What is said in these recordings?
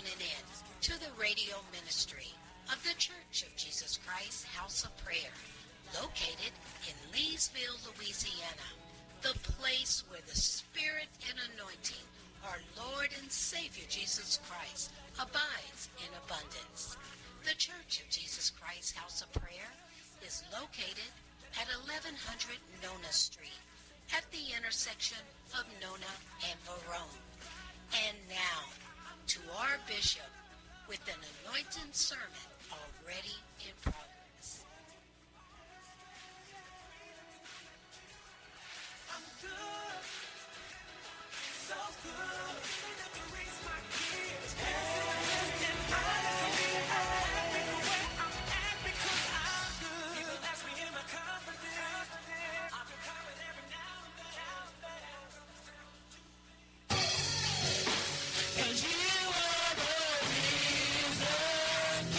tuning in to the radio ministry of the Church of Jesus Christ House of Prayer, located in Leesville, Louisiana, the place where the Spirit and anointing our Lord and Savior Jesus Christ abides in abundance. The Church of Jesus Christ House of Prayer is located at 1100 Nona Street, at the intersection of Nona and Verone. And now, to our bishop with an anointed sermon already in progress. I'm good, so good. Even if you raise my kids, and honestly, I'm happy for where I'm at because I'm good. People ask me, am I confident? I've been confident every now and then. 'Cause you are the reason,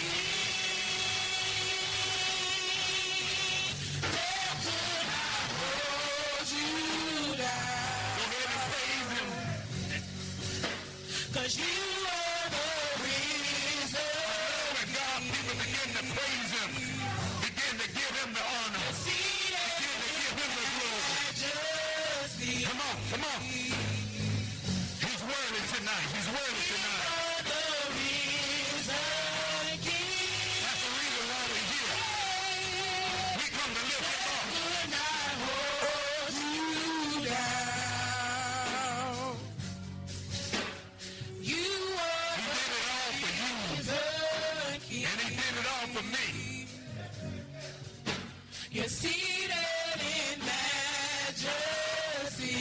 how could I hold you down? Go ahead and praise him. 'Cause you are the reason. When God, people begin to praise him, begin to give him the honor, begin to give him the glory. Come on, come on. He's worthy tonight. He's worthy tonight. That's the reason why we're here. We come to lift him up. He did it all for you. And he did it all for me. You're seated in majesty.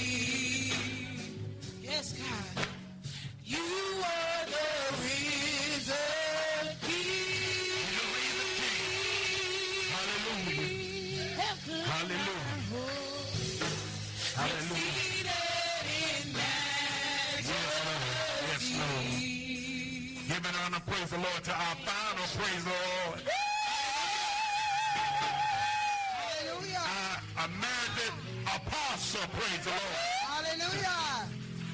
Yes, God. You are the risen King. The risen King. Hallelujah. Hallelujah. Hallelujah. Seated in majesty. Yes, Lord. Giving honor, praise the Lord, to our final praise the Lord. Our emeritus apostle, praise the Lord. Hallelujah.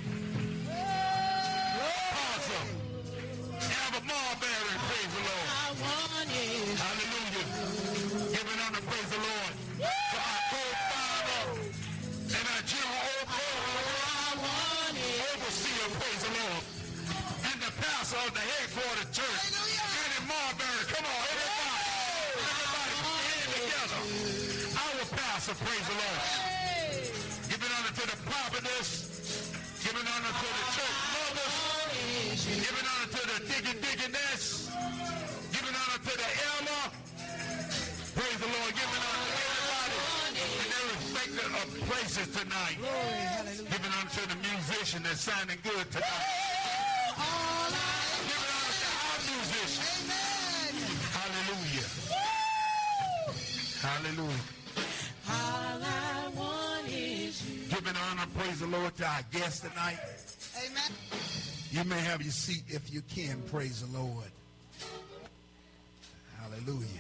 Apostle Albert Marbury, praise the Lord. Hallelujah. Giving honor, praise the Lord, to our co-father and our general overseer, praise the Lord, and the pastor of the headquarters church, Andy Marbury. Come on, everybody stand together. Our pastor, praise the Lord. Giving honor to the prophetess, giving honor to the church mothers, giving honor to the deaconess, giving honor to the elder. Praise the Lord. Giving honor to everybody in their respective places tonight. Giving honor to the musician that's sounding good tonight. Giving honor to our musicians. Hallelujah. Hallelujah. All I want is you. Giving honor, praise the Lord, to our guests tonight. Amen. You may have your seat if you can. Praise the Lord. Hallelujah.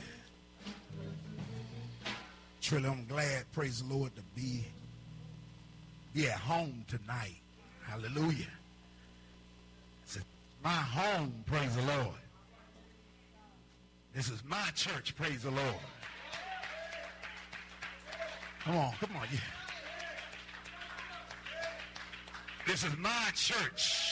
Truly, I'm glad, praise the Lord, to be at home tonight. Hallelujah. It's my home, praise the Lord. This is my church, praise the Lord. Come on, come on. Yeah. This is my church.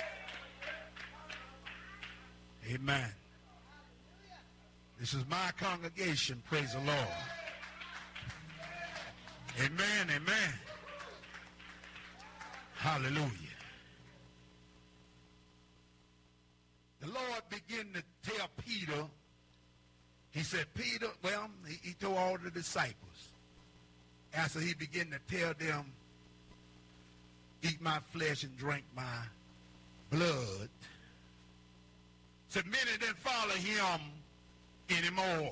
Amen. This is my congregation, praise the Lord. Amen, amen. Hallelujah. The Lord began to tell Peter, he said, Peter, well, he told all the disciples, after he began to tell them, eat my flesh and drink my blood, said many didn't follow him anymore.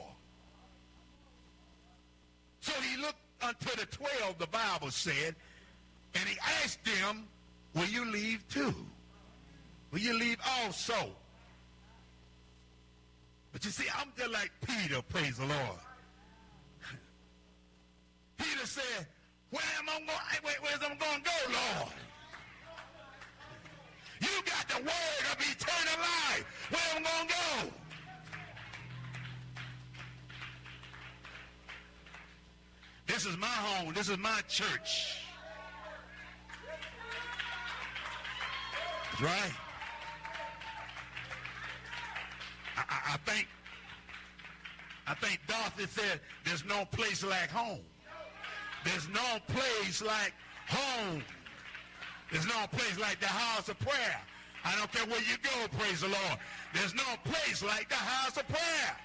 So he looked unto the 12, the Bible said, and he asked them, will you leave too? Will you leave also? But you see, I'm just like Peter, praise the Lord. Peter said, where's I'm going to go, Lord? You got the word of eternal This is my home. This is my church. That's right. I think Dorothy said there's no place like home. There's no place like home. There's no place like the house of prayer. I don't care where you go, praise the Lord. There's no place like the house of prayer.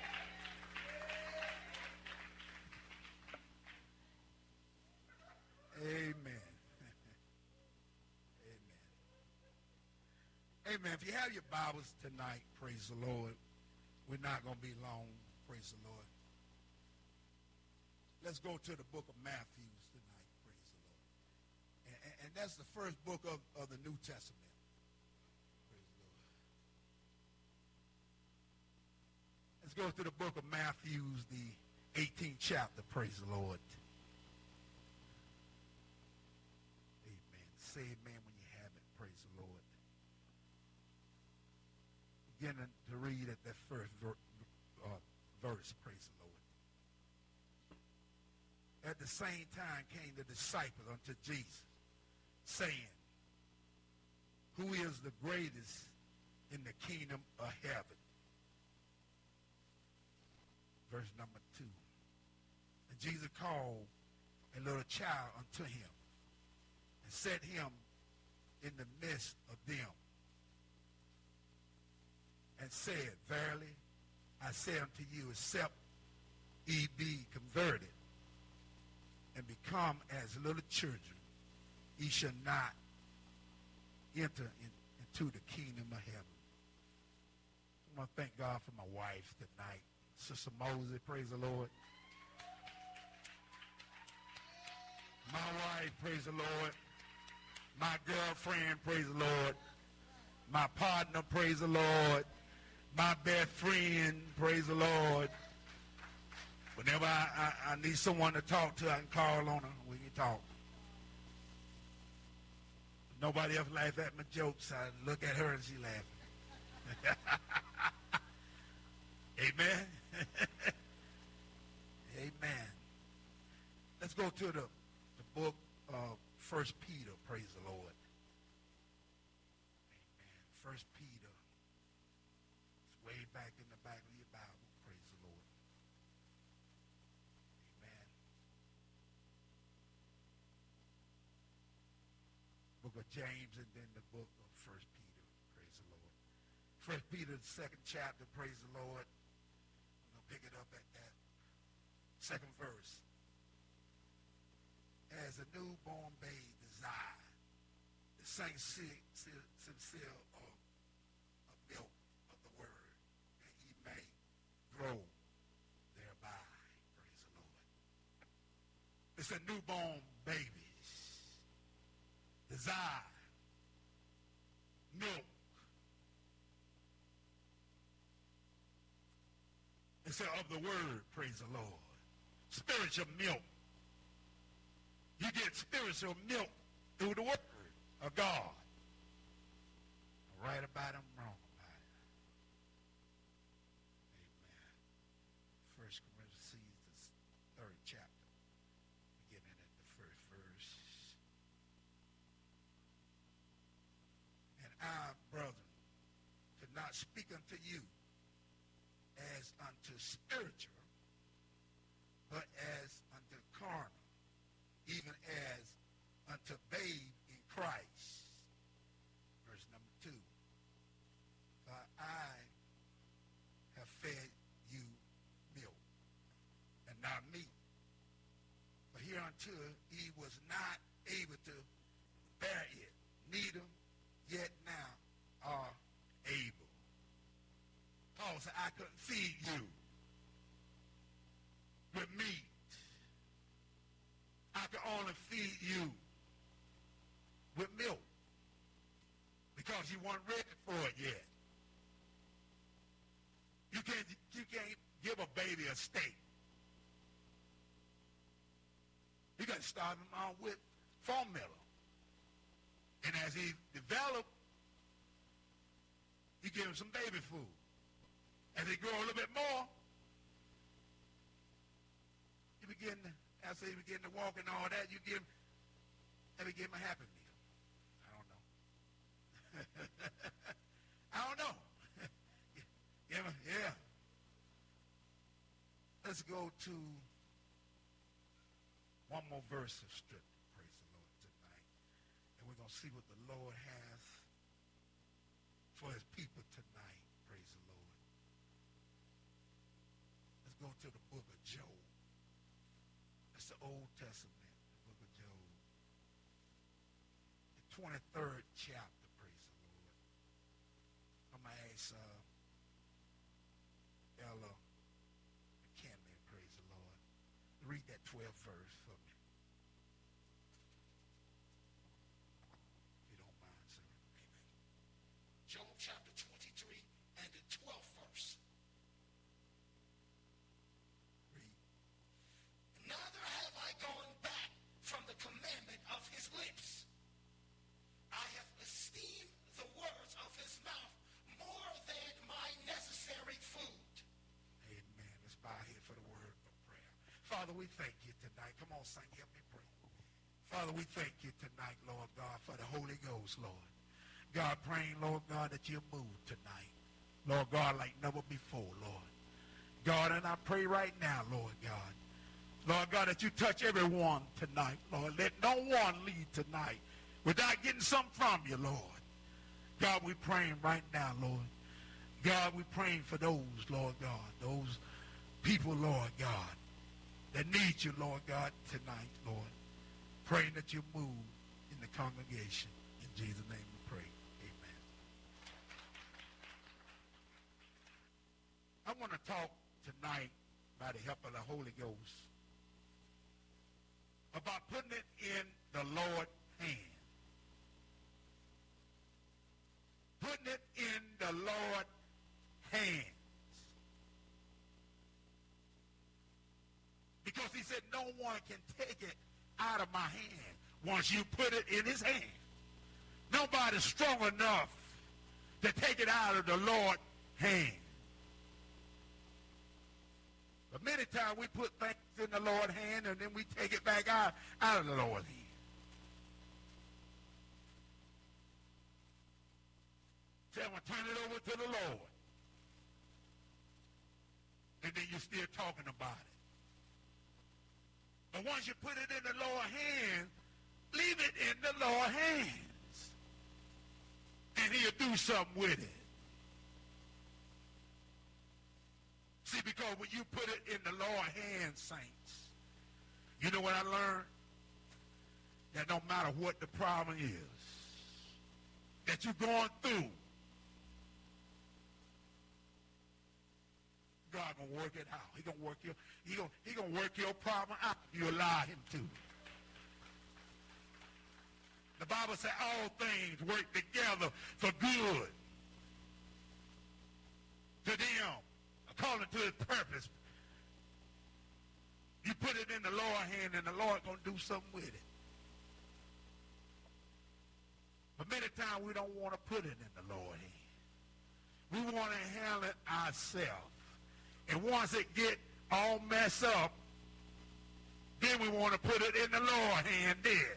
Amen. Amen. Amen. If you have your Bibles tonight, praise the Lord. We're not going to be long, praise the Lord. Let's go to the book of Matthew tonight, praise the Lord. And that's the first book of the New Testament. Praise the Lord. Let's go to the book of Matthew, the 18th chapter, praise the Lord. Amen. Say amen when you have it, praise the Lord. Beginning to read at that first verse, praise the Lord. At the same time came the disciples unto Jesus, saying, who is the greatest in the kingdom of heaven? Verse number 2. And Jesus called a little child unto him, and set him in the midst of them, and said, verily, I say unto you, except ye be converted, and become as little children, ye shall not enter into the kingdom of heaven. I want to thank God for my wife tonight. Sister Moses, praise the Lord. My wife, praise the Lord. My girlfriend, praise the Lord. My partner, praise the Lord. My best friend, praise the Lord. Whenever I need someone to talk to, I can call on her. We can talk. Nobody else laughs at my jokes. I look at her and she laughing. Amen. Amen. Let's go to the book of 1 Peter. Praise the Lord. Amen. 1 Peter. It's way back in the back of your Bible. Praise the Lord. Amen. Book of James and then the book of 1 Peter. Praise the Lord. 1 Peter, the second chapter. Praise the Lord. I'm going to pick it up at that second verse. As a newborn babe desire, the same sincere of milk of the word, that ye may grow thereby. Praise the Lord. It's a newborn baby's desire, milk. It's of the word, praise the Lord. Spiritual milk. You get spiritual milk through the word of God. Right about it, wrong about it. Amen. 1 Corinthians, the 3rd chapter, beginning at the first verse. And I, brethren, could not speak unto you as unto spiritual, but as unto carnal, even as unto babe in Christ. Verse number 2. For I have fed you milk, and not meat. But hereunto he was not able to bear it, neither yet now are able. Paul said, I couldn't feed you with meat. I can only feed you with milk because you weren't ready for it yet. You can't give a baby a steak. You got to start him out with formula. And as he develops, you give him some baby food. As he grows a little bit more, you begin to after he begin to walk and all that, let me give him a Happy Meal. I don't know. I don't know. Yeah. Let's go to one more verse of scripture, praise the Lord, tonight. And we're going to see what the Lord has for his people tonight, praise the Lord. Let's go to the book of Job. That's the Old Testament, the book of Job. The 23rd chapter, praise the Lord. I'm going to ask Ella McKinley, praise the Lord, to read that 12th verse for me. If you don't mind, sir. Amen. Job chapter 23 and the 12th verse. Read. Neither have I gone back from the commandment of his lips. I have esteemed the words of his mouth more than my necessary food. Amen. Let's bow here for the word of prayer. Father, we thank you tonight. Come on, sing, help me pray. Father, we thank you tonight, Lord God, for the Holy Ghost, Lord. God, praying, Lord God, that you move tonight. Lord God, like never before, Lord. God, and I pray right now, Lord God. Lord God, that you touch everyone tonight, Lord. Let no one leave tonight without getting something from you, Lord. God, we're praying right now, Lord. God, we're praying for those, Lord God, those people, Lord God, that need you, Lord God, tonight, Lord. Praying that you move in the congregation. In Jesus' name we pray. Amen. I want to talk tonight, by the help of the Holy Ghost, about putting it in the Lord's hand. Putting it in the Lord's hands. Because he said no one can take it out of my hand once you put it in his hand. Nobody's strong enough to take it out of the Lord's hand. But many times we put things in the Lord's hand and then we take it back out of the Lord's hand. Say, I'm going to turn it over to the Lord. And then you're still talking about it. But once you put it in the Lord's hand, leave it in the Lord's hands. And he'll do something with it. See, because when you put it in the Lord's hands, saints, you know what I learned? That no matter what the problem is that you're going through, God gonna work it out. He gonna work your problem out if you allow him to. The Bible says all things work together for good to them, according to his purpose. You put it in the Lord's hand and the Lord gonna do something with it. But many times we don't want to put it in the Lord's hand. We want to handle it ourselves. And once it get all messed up, then we want to put it in the Lord's hand then.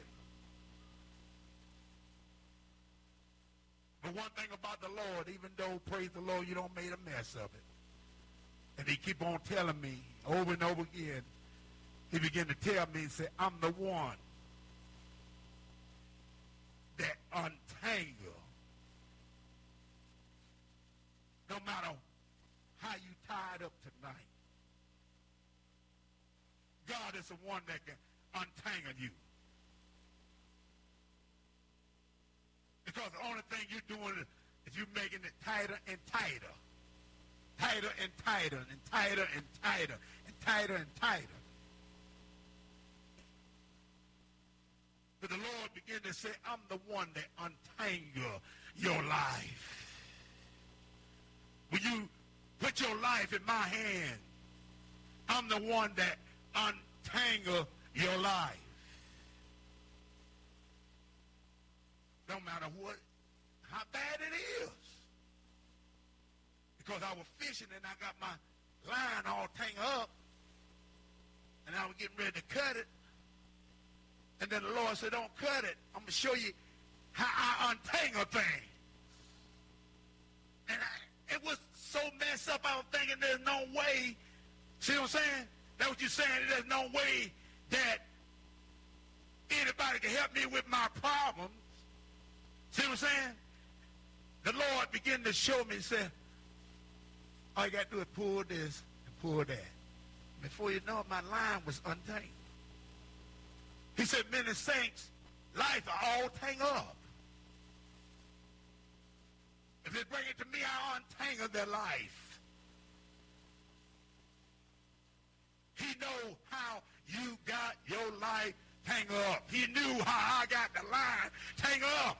But one thing about the Lord, even though, praise the Lord, you don't make a mess of it. And he keep on telling me over and over again, he began to tell me, he said, I'm the one that untangle. No matter how you tied up tonight, God is the one that can untangle you. Because the only thing you're doing is you're making it tighter and tighter. Tighter and tighter and tighter and tighter and tighter and tighter. But the Lord began to say, I'm the one that untangle your life. When you put your life in my hand, I'm the one that untangle your life. No matter how bad it is. Because I was fishing and I got my line all tangled up. And I was getting ready to cut it. And then the Lord said, don't cut it. I'm going to show you how I untangle things. And it was so messed up, I was thinking there's no way. See what I'm saying? That's what you're saying. There's no way that anybody can help me with my problems. See what I'm saying? The Lord began to show me and said, all you got to do is pull this and pull that. Before you know it, my line was untangled. He said, many saints' life are all tangled up. If they bring it to me, I'll untangle their life. He knows how you got your life tangled up. He knew how I got the line tangled up.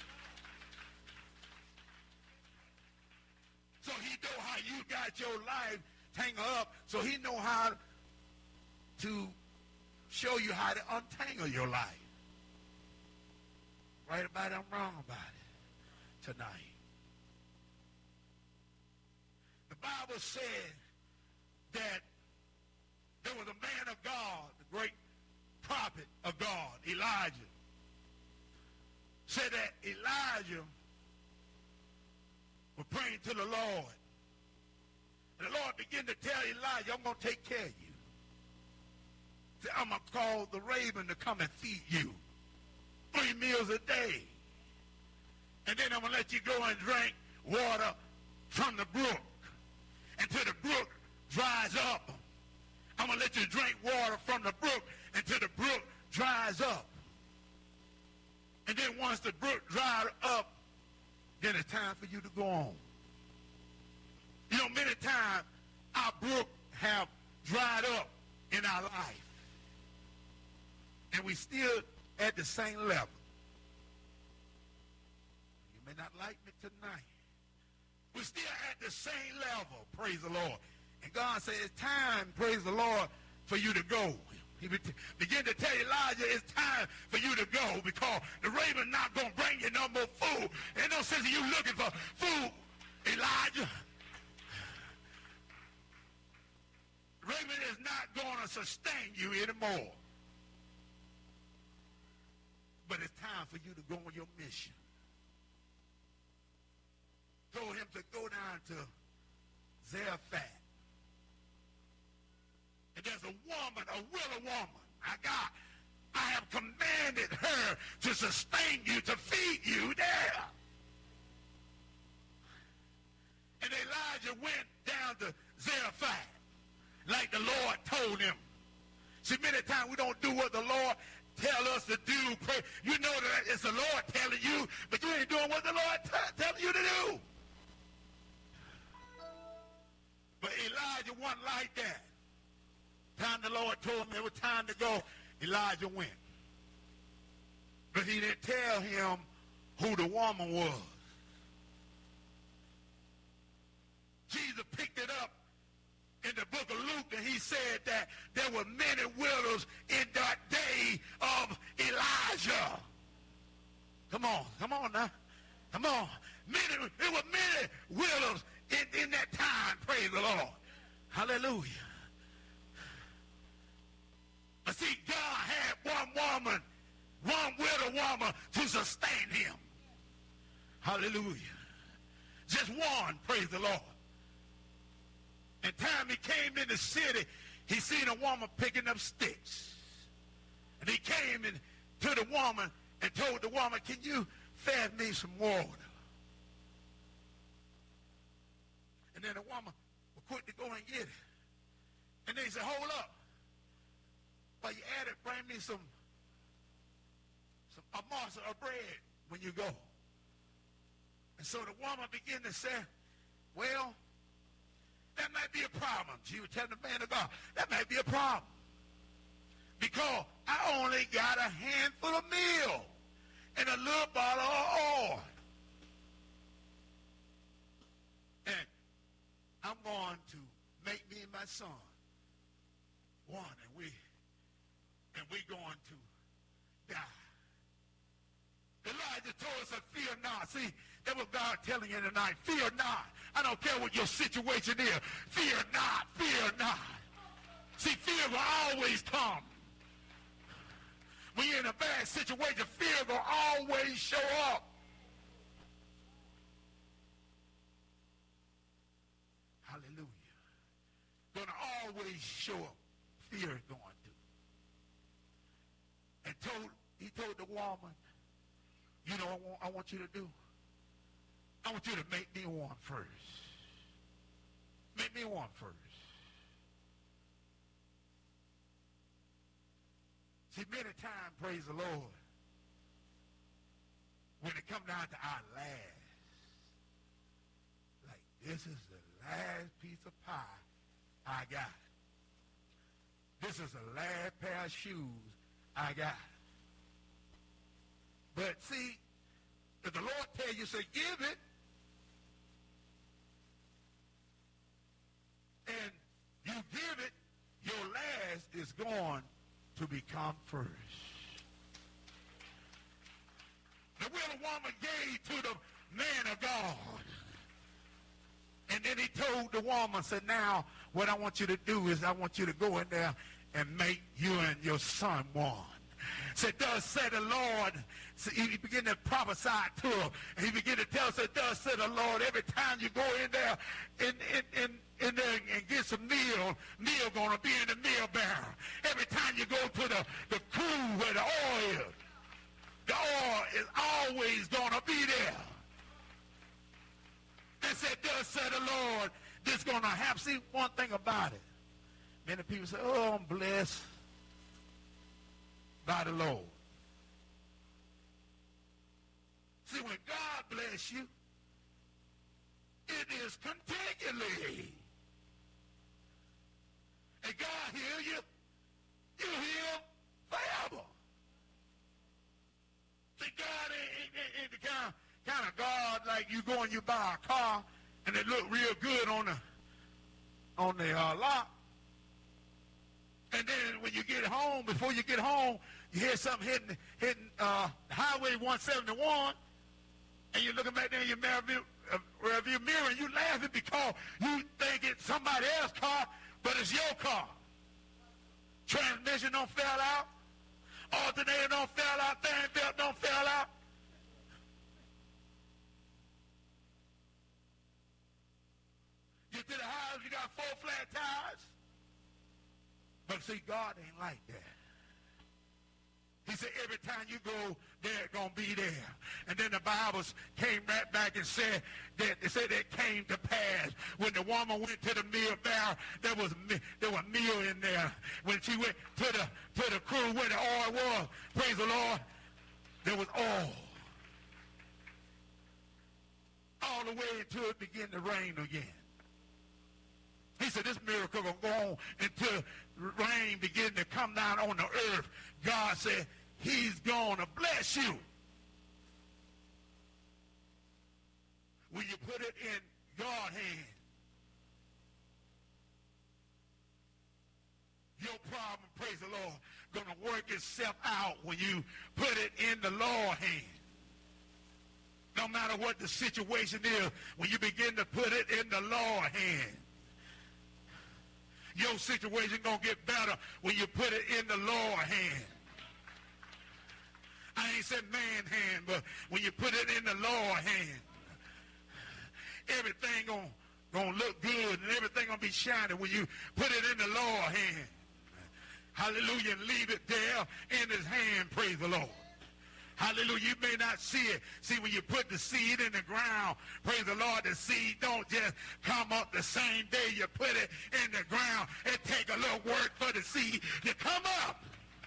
So he know how you got your life tangled up. So he know how to show you how to untangle your life. Right about it, I'm wrong about it tonight. The Bible said that there was a man of God, the great prophet of God, Elijah. Said that Elijah was praying to the Lord. And the Lord began to tell Elijah, I'm going to take care of you. Said, I'm going to call the raven to come and feed you 3 meals a day. And then I'm going to let you go and drink water from the brook until the brook dries up. I'm going to let you drink water from the brook until the brook dries up. And then once the brook dried up, then it's time for you to go on. You know, many times our brook have dried up in our life. And we still at the same level. You may not like me tonight. We're still at the same level, praise the Lord. And God said, it's time, praise the Lord, for you to go. He began to tell Elijah, it's time for you to go because the raven not going to bring you no more food. Ain't no sense of you looking for food, Elijah. The raven is not going to sustain you anymore. But it's time for you to go on your mission. Told him to go down to Zarephath. And there's a woman, a widow woman. I have commanded her to sustain you, to feed you there. And Elijah went down to Zarephath like the Lord told him. See, many times we don't do what the Lord tell us to do. You know that it's the Lord telling you, but you ain't doing what the Lord telling you to do. But Elijah wasn't like that. Time the Lord told him it was time to go, Elijah went. But he didn't tell him who the woman was. Jesus picked it up in the book of Luke, and he said that there were many widows in that day of Elijah. Come on now. Come on. There were many widows in that time, praise the Lord. Hallelujah. But see, God had one woman, one widow woman to sustain him. Hallelujah. Just one, praise the Lord. And time he came in the city, he seen a woman picking up sticks. And he came in to the woman and told the woman, can you fetch me some water? And then the woman was quick to go and get it. And then he said, hold up. While you at it, bring me a morsel of bread when you go. And so the woman began to say, well, that might be a problem. She was telling the man of God, that might be a problem. Because I only got a handful of meal and a little bottle of oil. And I'm going to make me and my son one, and we're going to die. Elijah told us to fear not. See, that was God telling you tonight. Fear not. I don't care what your situation is. Fear not. Fear not. See, fear will always come. When you're in a bad situation, fear will always show up. Hallelujah. Gonna always show up. Fear is going to. And he told the woman, you know what I want you to do? I want you to make me one first. Make me one first. See, many times, praise the Lord, when it comes down to our last, like this is the last piece of pie I got. This is the last pair of shoes I got. But see, if the Lord tell you, say, give it, and you give it, your last is going to become first. The will of woman gave to the man of God. And then he told the woman, said, now what I want you to do is I want you to go in there and make you and your son one. Said, thus said the Lord. So he began to prophesy to her. And he began to tell her, said, thus said the Lord, every time you go in there in there and get some meal going to be in the meal barrel. Every time you go to the crew where the oil is always going to be there. And said, thus said the Lord, this going to happen. See, one thing about it. Many people say, oh, I'm blessed by the Lord. See, when God bless you, it is continually. And God heal you, you heal forever. See, God ain't the kind of God like you go and you buy a car and it look real good on the lot. And then when you get home, before you get home, you hear something hitting Highway 171, and you're looking back there in your rearview mirror, and you laughing because you think it's somebody else's car, but it's your car. Transmission don't fall out. Alternator don't fall out. Fan belt don't fall out. You to the house, you got 4 flat tires. But see, God ain't like that. He said every time you go, they're going to be there. And then the Bible came right back and said that it came to pass. When the woman went to the meal barrel, there was meal in there. When she went to the crew where the oil was, praise the Lord, there was oil. All the way until it began to rain again. He said this miracle going to go on until rain begin to come down on the earth. God said he's going to bless you. When you put it in God's hand, your problem, praise the Lord, going to work itself out when you put it in the Lord's hand. No matter what the situation is, when you begin to put it in the Lord's hand, your situation going to get better when you put it in the Lord's hand. I ain't said man hand, but when you put it in the Lord's hand, everything going to look good and everything going to be shining when you put it in the Lord's hand. Hallelujah. And leave it there in his hand, praise the Lord. Hallelujah. You may not see it. See, when you put the seed in the ground, praise the Lord, the seed don't just come up the same day you put it in the ground. It take a little work for the seed to come up.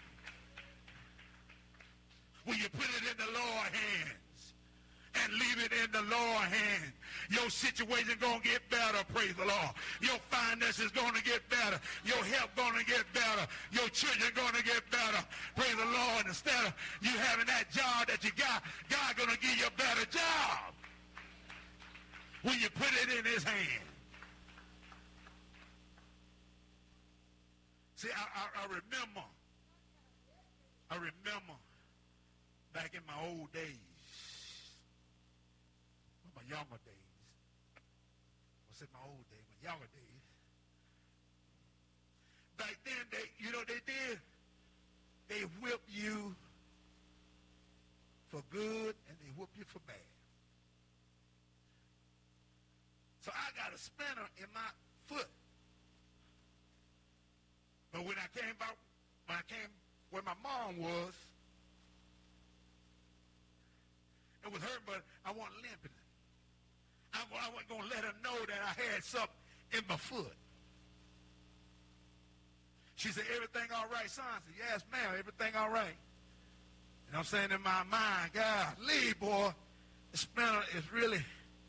When you put it in the Lord's hands and leave it in the Lord's hands, your situation going to get better, praise the Lord. Your finances going to get better. Your health going to get better. Your children going to get better, praise the Lord. Instead of you having that job that you got, God going to give you a better job when you put it in his hand. See, I remember back in my old days, my younger days. I said my old days, my younger days. Back then they, you know what they did? They whip you for good and they whip you for bad. So I got a splinter in my foot. But when I came where my mom was, it was hurt, but I wasn't limping. I wasn't going to let her know that I had something in my foot. She said, everything all right, son? I said, yes, ma'am, everything all right. And I'm saying in my mind, God, Lee, boy, the splinter is really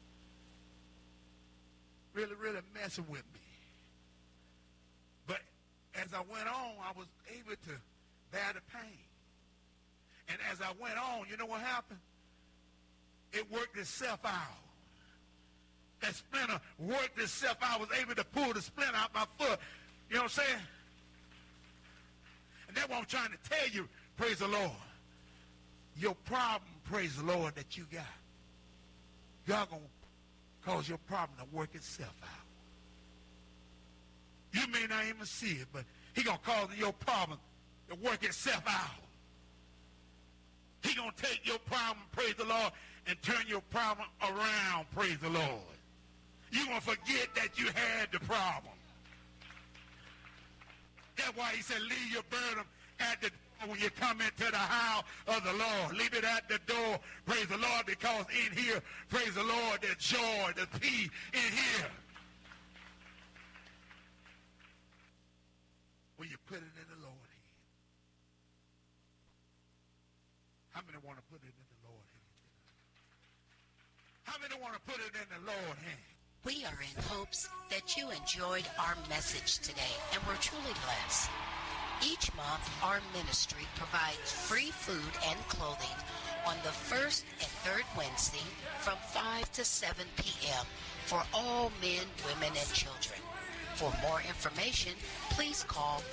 messing with me. But as I went on, I was able to bear the pain. And as I went on, you know what happened? It worked itself out. That splinter worked itself out. I was able to pull the splinter out my foot. You know what I'm saying? And that's what I'm trying to tell you, praise the Lord. Your problem, praise the Lord, that you got, God going to cause your problem to work itself out. You may not even see it, but he going to cause your problem to work itself out. He going to take your problem, praise the Lord, and turn your problem around, praise the Lord. You're going to forget that you had the problem. That's why he said, leave your burden at the door when you come into the house of the Lord. Leave it at the door, praise the Lord, because in here, praise the Lord, there's joy, there's peace in here. When you put it in the Lord's hand. How many want to put it in the Lord's hand? How many want to put it in the Lord's hand? We are in hopes that you enjoyed our message today and were truly blessed. Each month, our ministry provides free food and clothing on the first and third Wednesday from 5 to 7 p.m. for all men, women, and children. For more information, please call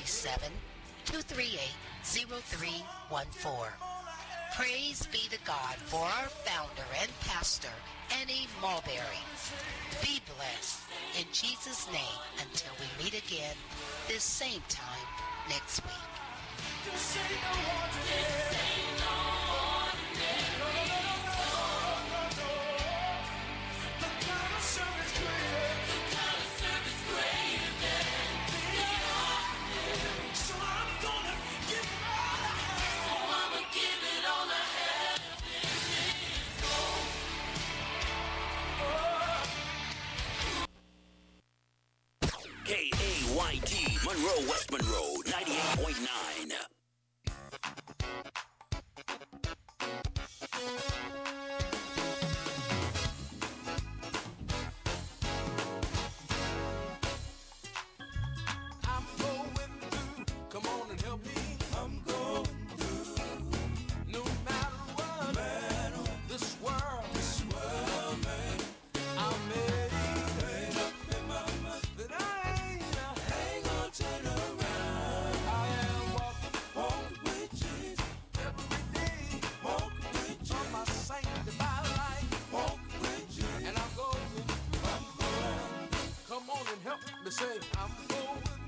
337-238-0314. Praise be to God for our founder and pastor, Annie Mulberry. Be blessed in Jesus' name until we meet again this same time next week. KAYT, Monroe, West Monroe, 98.9. I'm going through. Come on and help me. I'm going through. No matter what, this world, man, I made up in my mind that I ain't gonna turn around. I am walking with Jesus every day, walking with Jesus on my sanctified life, walking with Jesus, and I'm going. Come on and help me say, I'm going.